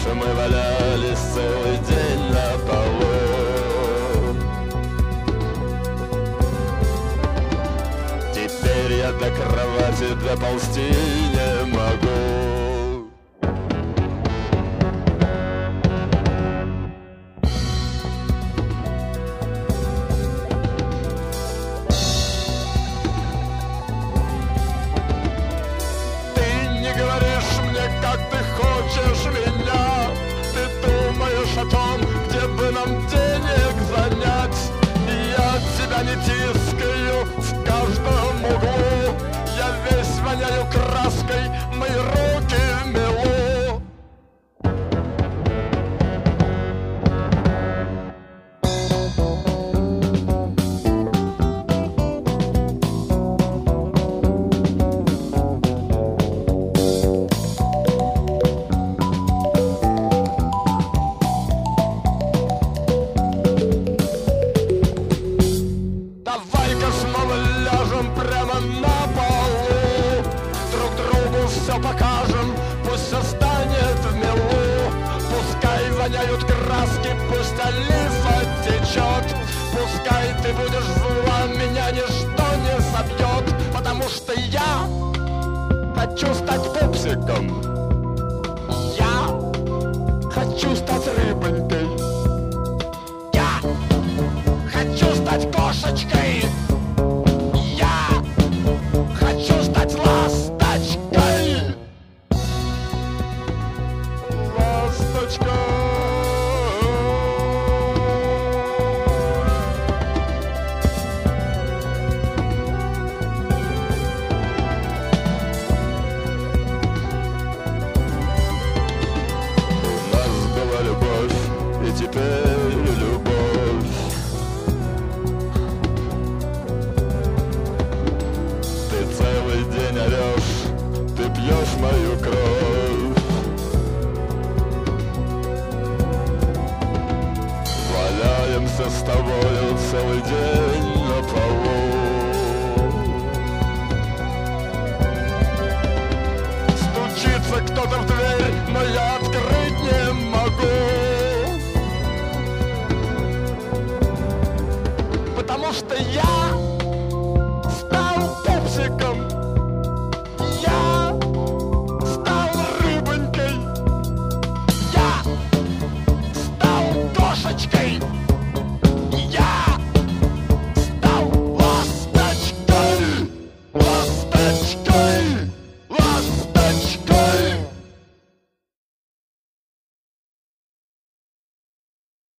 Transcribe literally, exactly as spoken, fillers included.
Мы валялись целый день на полу. Теперь я до кровати доползти не могу. Как ты хочешь меня, ты думаешь о том, где бы нам денег занять. Я тебя не тискаю в каждом углу, я весь воняю краской, мои руки в мелу. Покажем, пусть все станет в милу. Пускай воняют краски, пусть олифа течет. Пускай ты будешь зла, меня ничто не собьет. Потому что я хочу стать пупсиком. Я хочу стать рыбонькой. Я хочу стать кошечкой. Я хочу стать ласточкой. Ласточка. У нас была любовь, и теперь